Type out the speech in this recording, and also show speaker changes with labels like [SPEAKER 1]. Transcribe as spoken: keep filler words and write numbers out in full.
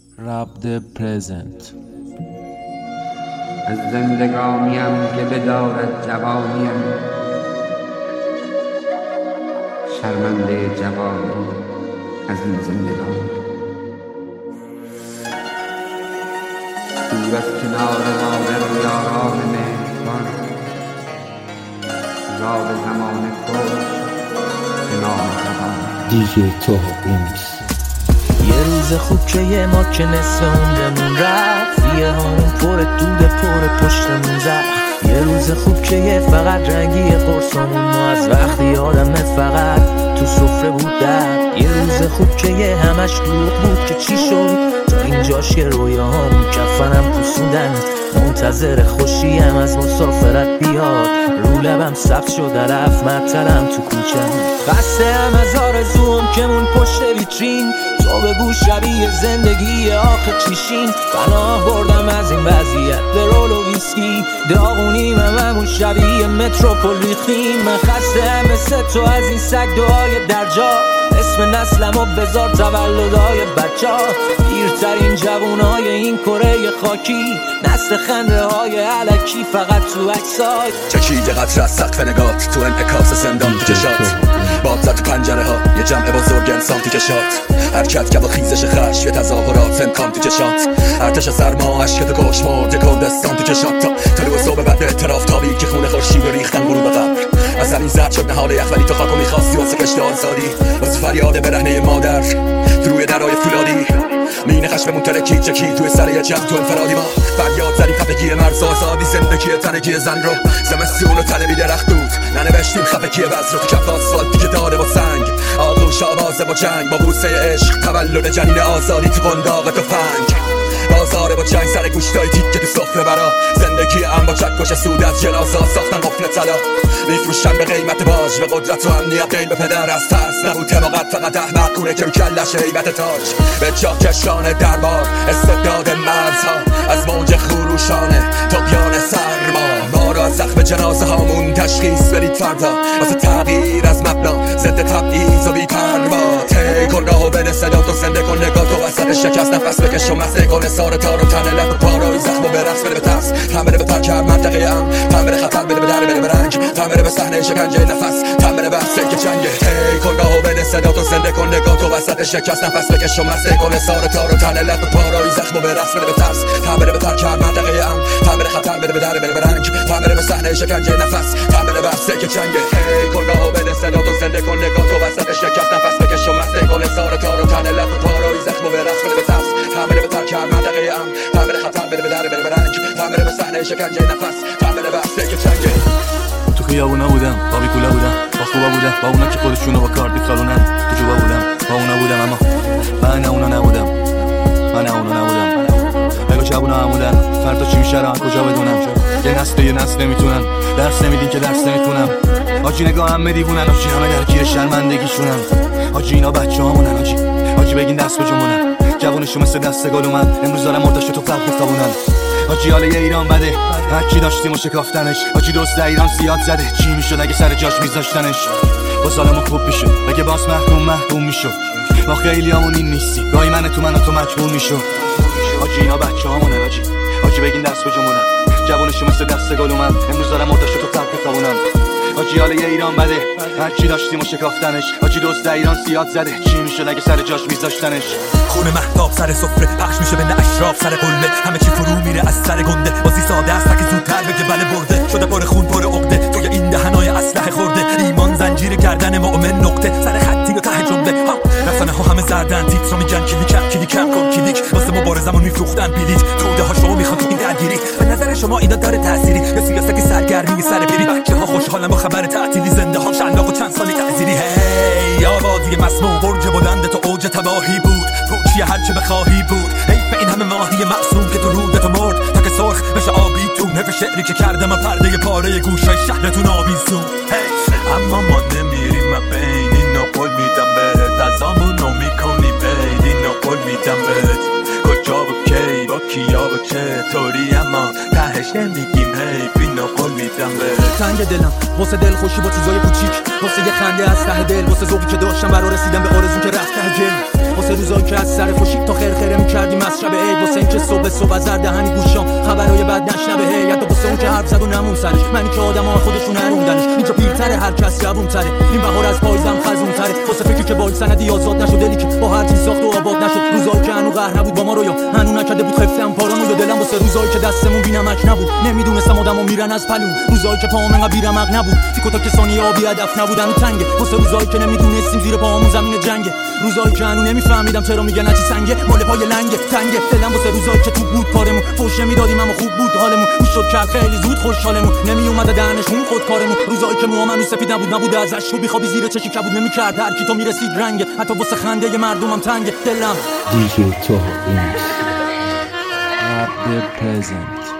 [SPEAKER 1] Rap the present.
[SPEAKER 2] از زندگانیم که بدارد جوانیم، شرمنده جوانی از این زندگان. دور از کنار مادر یاران مهربان، زاد زمان کش به نام زبان.
[SPEAKER 3] دیجی توها بیمکس.
[SPEAKER 4] یه روز خوب که یه ما که نصف عمرمون رفت، یه همون پر دوده پر پشتمون زخم. یه روز خوب که یه فقط رنگی قرصامون ما از وقتی آدم فقط تو سفره بود در. یه روز خوب که یه همش دروغ بود که چی شد تا اینجاش یه رویاهامون کفنم پوسوندن. منتظر خوشیم از مسافرت بیاد، رو لبم سبز شد رفت مطلم تو کوچم. خسته هم از آرزوم که مون پشت ویترین، تو بگو شبیه زندگی آخه چیشین. پناه بردم از این وضعیت به رول و ویسکی، داغونیم هم همون شبیه متروپول ریختیم. من خسته هم مثل تو از این سگ دعای درجا، اسم نسلم و بذار تولدهای بچه ها. پیرترین جوونای این کره خاکی، نسل خنده های علکی فقط تو عکسای.
[SPEAKER 5] چکیده قطر از سقف نگات تو انعکاس زندان تو کشات. باد زد تو پنجره ها یه جمع بزرگ انسان تو کشات. حرکت کرد و خیزش خشم یه تظاهرات امکان تو چشات. ارتش سرما عشق تو کش مرد کردستان تو چشات. تا طلوع صبح بعد اعتراف تابی که خون خورشید ریختن غروب قبر. از همین زرد شد نهال یخ ولی تو خاکو میخواستی واسه کشت آزادی. واسه فریاد برهنه مادر روی درای فولادی. مینه خشممون ترکید چکید توی سر یه جمع تو انفرادی. ما فریاد زدیم خفگی مرز آزادی، زندگی تنگی زن رو زمستون و تنه بی درخت بود. ننوشتیم خفگی وز رو تو کف آسفالتی که داره با سنگ. آغوش آوازه با جنگ با بوسه عشق، تولد جنین آزادی تو قنداق تفنگ. بازار با جنگ سر گوشتای تیکه تو سفره برا. زندگی ام با چکش سود از جنازه ساختن قفل طلا. میفروشن به قیمت باج به قدرت و امنیت قیل به پدر. از ترس نبود حماقت فقط احمق کونه که کلش هیبت تاج. به جا کشان دربار استبداد مرزها، از موج خروشانه طغیان سرما. ما را از زخم جنازه هامون تشخیص برید فردا، واسه تغییر از مبنا ضد تبعیض و بی‌پروا. تی کن راهو بده صدا تو زنده کن نگاه تو وسط شکست. نفس بکش و مسته کن سار تار و تنه لب پاروی زخم و برقص بده به ترس. تن بده به پرکر منطقه ام، تن بده خطر بده به در بده به رنگ. تن بده به صحنه شکنجه نفس، تن بده بحثه که جنگه. تی کن راهو بده صدا تو زنده کن نگاه تو وسط شکست. نفس بکش و مسته کن سار تار و تنه لب پاروی زخم و برقص بده به ترس. تن بده به پرکر منطقه ام، تن بده خطر بده به در بده به رنگ. تن بده به صحنه شکنجه نفس، تن بده بحثه که جنگه. تی کن راهو بده صدا تو زنده کن نگاه تو وسط شکست. نفس بکش و مسته کن سار تار و تنه لب پاروی زخم و برقص بده به ترس. تن بده به پرکر منطقه ام، تن بده خطر بده به در بده به رنگ. تن بده به صحنه شکنجه نفس، تن بده بحثه که جنگه.
[SPEAKER 6] تو خیابونا بودم با بیکولا بودم با خوبا بودم با اونا که خودشونو با کارت میخارونن. تو جوبا بودم با اونا بودم اما من اونا نبودم. من اونا نبودم. بگو شبونا همودن فردا چی میشه را کجا بدونم. یه نسل یه نسل نمیتونن درس نمیدین که درس نمیتونم. آجی نگاه همه دیوونن، آجی همه در گیر شرمندگیشونن. آجی اینا بچه همونن، آجی آجی بگین دست بجمونن. جوونشو مثل دست گل اومد امروز دارم مرداشو تو فرق بخوابونن. آجی حاله ایران بده هرچی داشتیم و شکافتنش. آجی دوست ایران زیاد زده چی میشد اگه سر جاش میذاشتنش. با سالمون خوب میشد اگه باز محکوم محکوم میشد. ما خیلی همون این نیستی گاهی من تو من تو مجبور میشد. آجی اینا بچه همونن، آجی آجی بگین دست بجمونن. جوونشو مثل دست گل اومد امروز دارم مرداشو تو فرق بخوابونن. آجی حاله ایران بده هرچی داشتیم و شکافتنش. آجی دوست ایران زیاد زده چی میشد اگه سر جاش میذاشتنش.
[SPEAKER 7] خون مهتاب سر سفره پخش میشه بین اشراف سر قله. همه چی فرو میره از سر گنده، بازی ساده است که زودتر بگه بله برده. شده پر خون پر عقده توی این دهنای اسلحه خورده. ایمان زنجیر گردن مؤمن نقطه سر خطی و ته جمله. رسانه ها همه زردن تیتر میگن کلیکم کلیکم کن کلیک. واسه مبارزمون میفروختن بلیت، توده ها شما میخوان تو این درگیری. به نظر شما اینا داره تأثیری یا سیاست که سرگرمی سر پیری؟ بچه ها خوشحالن با خبر تعطیلی، زنده ها شلاق و چند سالی تعزیری. هی آوازی مسموع برج بلند تو اوج تباهی بود. توچیه هرچه بخواهی بود. حیف این همه ماهی معصوم که تو رودت مرد تا که سرخ بشه آبی تو. نف شعری که کردم پرده پاره گوشای شهرتون آویزون. اما ما نمیریم بین اینو قول میدم بهت. از آمونو میکنی بین اینو قول میدم بهت. کجا و کی با کیا و چطوری اما تهش نمیگیم حیف اینو قول میدم بهت.
[SPEAKER 8] تنگ دلم واسه دل خوشی با چیزای کوچیک، واسه یه خنده از ته دل، واسه ذوقی که داشتم برای رسیدن به آرزو که رفت ته گل، واسه واسه روزایی که از سر خوشی تا خرخره می‌کردی مصرف عید، واسه اینکه صبح صبح از دهنی گوشام خبرای بد نشنوه هیات، واسه اون که حرف زد و نمون سرش، منی که آدم‌ها خودشون نروندنش، اینجا پیرتره هر کس جوون‌تره، این بهار از پاییزم خزون‌تره، واسه فکری که با سندی آزاد نشد، دلی که با هر چیز ساخت و آباد نشد، روزایی که هنو قهر نبود با ما رو یا هنو نکرده بود خفتم پارانو، یا دلم واسه روزایی که دستمون بی‌نمک نبود، نمیدونستم آدمو میرن از پلو، روزایی که پاهم انقدر بی‌رمق نبود، فیکو تا که ثانیه آبی هدف نبودن و تنگه، واسه روزایی که نمیدونستیم زیر پاهامون زمین جنگه، روزایی که هنو نمیفهمیدم چرا میگن چی سنگه، مال پای لنگه تنگه، دلم واسه روزایی که تو بود کارمون، فوش میدادیم اما خوب بود حالمون، میشد کرد خیلی زود خوشحالمون، نمیومد دهنشون خود کارمون، روزایی که موامون سفید نبود نبود ازش تو بیخوابی زیر چشی کبود نمیکرد هر کی تو میرسید رنگه، حتی واسه خنده مردمم تنگه دلم.
[SPEAKER 1] دیجی توهین. At the present.